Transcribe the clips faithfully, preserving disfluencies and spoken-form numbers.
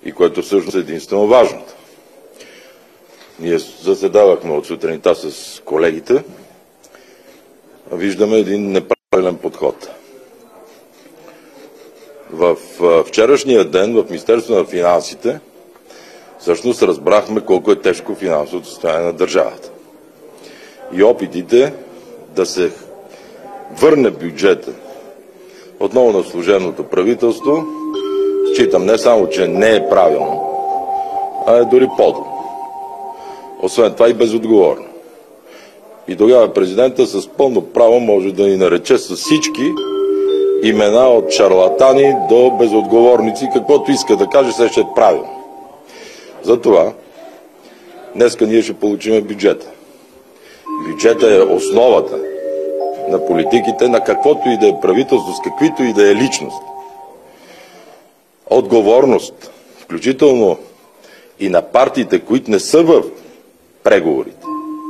и което всъщност е единствено важното. Ние заседавахме от сутринта с колегите, виждаме един неправилен подход. В вчерашния ден в Министерството на финансите всъщност разбрахме колко е тежко финансовото състояние на държавата. И опитите да се върне бюджета отново на служебното правителство, считам не само, че не е правилно, а е дори подло. Освен това и безотговорно. И тогава президента с пълно право може да ни нарече с всички имена от шарлатани до безотговорници, каквото иска да каже, се ще е правилно. Затова днеска ние ще получим бюджета. Бюджета е основата на политиките, на каквото и да е правителство, с каквито и да е личност. Отговорност, включително и на партиите, които не са в преговорите,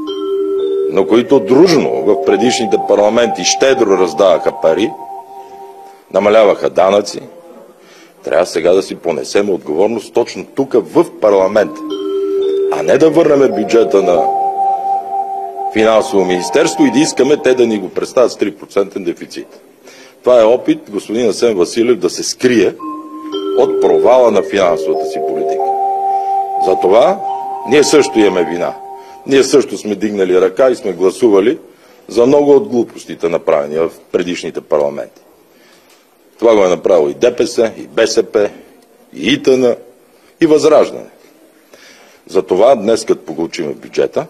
но които дружно в предишните парламенти щедро раздаваха пари, намаляваха данъци, трябва сега да си понесем отговорност точно тук в парламента, а не да върнем бюджета на финансово министерство и да искаме те да ни го представят с три процента дефицит. Това е опит господин Асен Василев да се скрие от провала на финансовата си политика. Затова ние също имаме вина. Ние също сме дигнали ръка и сме гласували за много от глупостите, направени в предишните парламенти. Това го е направило и ДПС, и БСП, и ИТН, и Възраждане. Затова днес, като получим бюджета,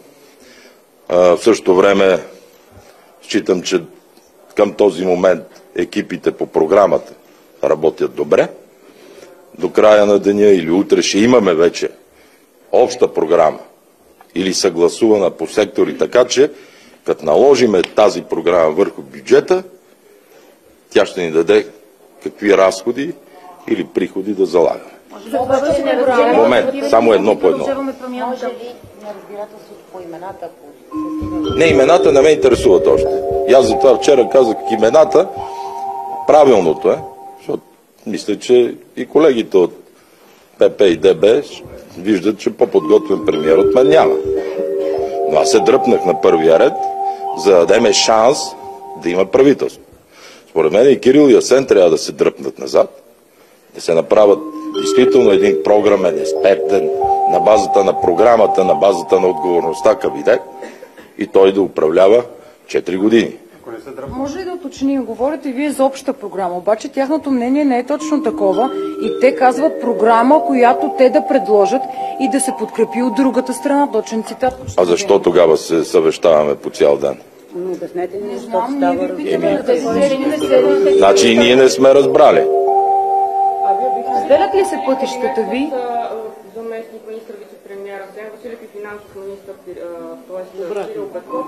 в същото време считам, че към този момент екипите по програмата работят добре. До края на деня или утре ще имаме вече обща програма или съгласувана по сектори, така че като наложиме тази програма върху бюджета, тя ще ни даде какви разходи или приходи да залагаме. Момент, само едно по едно. Може ли неразбирателството по имената? Не, имената не ме интересуват още. И аз затова вчера казах имената, правилното е, защото мисля, че и колегите от ПП и ДБ виждат, че по-подготвен премиер от мен няма. Но аз се дръпнах на първия ред, за да дадем шанс да има правителство. Според мен и Кирил и Асен трябва да се дръпнат назад, да се направят действително един програмен, експертен, на базата на програмата, на базата на отговорността кабинет и той да управлява четири години. Може ли да уточним, говорите вие за обща програма, обаче тяхното мнение не е точно такова и те казват програма, която те да предложат и да се подкрепи от другата страна, точен цитат. А защо тогава се съвещаваме по цял ден? Но обяснете ни, Не защото знам, става ние ви разговор. питаме. Значи и ние не сме разбрали. Разделят ли се пътищата ви? Заместник министър вице-премиер Асен Василев и финансов министър, т.е. Кирил Петков.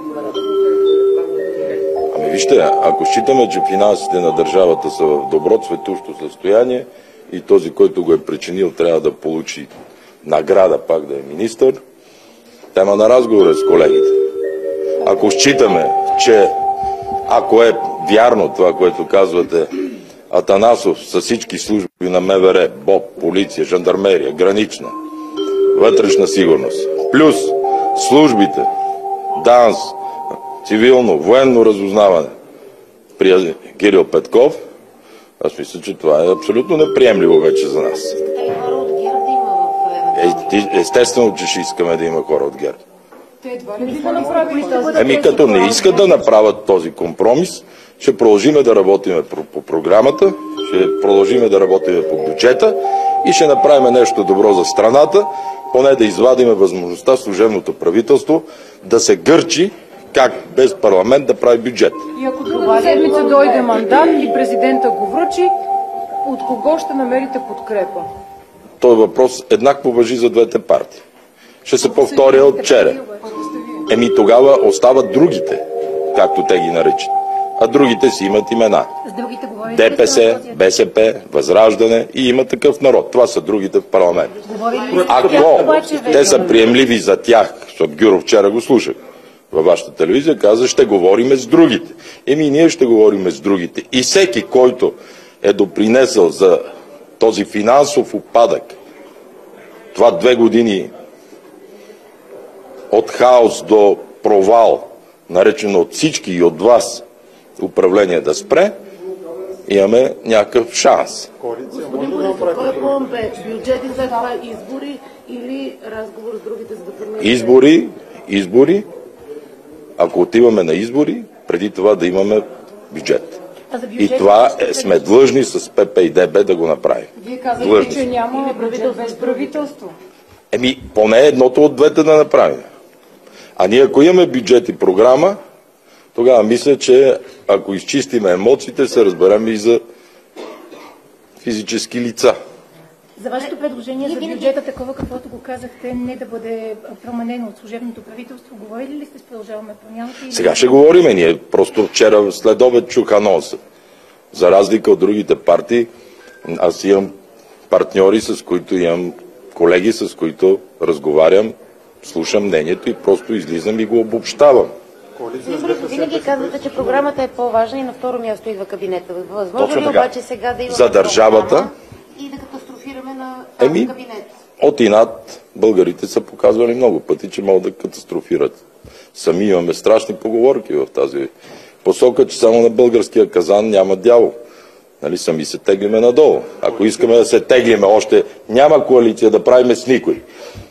Ами вижте, ако считаме, че финансите на държавата са в добро цветущо състояние и този, който го е причинил, трябва да получи награда пак да е министър, тема на разговора с колегите. Ако считаме, че ако е вярно това, което казвате, Атанасов с всички служби на МВР, БОП, полиция, жандармерия, гранична, вътрешна сигурност, плюс службите, ДАНС, цивилно, военно разузнаване при Кирил Петков, аз мисля, че това е абсолютно неприемливо вече за нас. Искате хора от ГЕРБ да има в... Е, естествено, че ще искаме да има хора от ГЕРБ. Те едва ли биха направили тази... Еми като не искат да направят този компромис, ще продължиме да работиме по програмата, ще продължиме да работиме по бюджета и ще направим нещо добро за страната, поне да извадиме възможността служебното правителство да се гърчи как без парламент да прави бюджет. И ако другата седмица дойде мандат и президента го връчи, от кого ще намерите подкрепа? Този въпрос еднакво важи за двете партии. Ще се повторя от вчера. Еми тогава остават другите, както те ги наричат. А другите си имат имена. ДПС, БСП, Възраждане и има такъв народ. Това са другите в парламент. Ако те са приемливи за тях, защото Гюров вчера го слушах във вашата телевизия, каза, ще говориме с другите. Еми ние ще говориме с другите. И всеки, който е допринесъл за този финансов упадък това две години от хаос до провал, наречено от всички и от вас управление да спре, имаме някакъв шанс. Господин Борисов, кой е по-амбе? Бюджет и след това избори или разговор с другите, за да формирате? Избори, избори. Ако отиваме на избори, преди това да имаме бюджет. И това е, сме длъжни с ПП и ДБ да го направим. Вие казахте, Длъжни че сме. няма бюджет без правителство. Еми, поне едното от двете да направим. А ние ако имаме бюджет и програма, тогава мисля, че ако изчистиме емоциите, се разберем и за физически лица. За вашето предложение за бюджета, такова каквото го казахте, не да бъде променено от служебното правителство, говорили ли сте с Продължаваме промяната? Или... Сега ще говорим. Ние просто вчера след обед чух анонса. За разлика от другите партии, аз имам партньори, с които имам колеги, с които разговарям, слушам мнението и просто излизам и го обобщавам. Винаги казвате, че програмата е по-важна и на второ място идва кабинета. Възможно Точно ли така. обаче сега да имаме За държавата. програма и да катастрофираме на този Еми, кабинет? от инат българите са показвали много пъти, че могат да катастрофират. Сами имаме страшни поговорки в тази посока, че само на българския казан няма дявол. Нали, сами се теглиме надолу. Ако искаме да се теглиме още, няма коалиция да правиме с никой.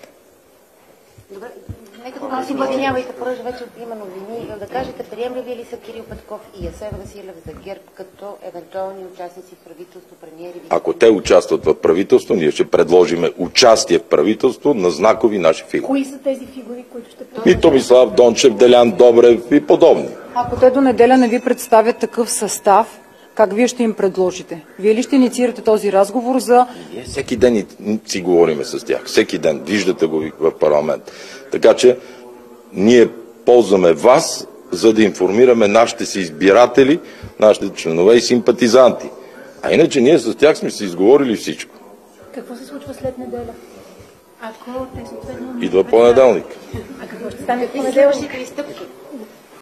Добре, нека да си обединявайте, понеже вече има новини. Да кажете, приемливи ли са Кирил Петков и Асен Василев за ГЕРБ като евентуални участници в правителство, премиери? Ако те участват в правителство, ние ще предложиме участие в правителство на знакови наши фигури. Кои са тези фигури, които ще предложат? И Томислав Дончев, Делян Добрев и подобни. Ако те до неделя не ви представят такъв състав, как вие ще им предложите? Вие ли ще инициирате този разговор за... Ние всеки ден и- си говориме с тях. Всеки ден. Виждате го в парламент. Така че ние ползваме вас, за да информираме нашите си избиратели, нашите членове и симпатизанти. А иначе ние с тях сме си изговорили всичко. Какво се случва след неделя? Ако те съответно... Идва понеделник. А какво ще стане в Какви са понеделник? следващите ви стъпки?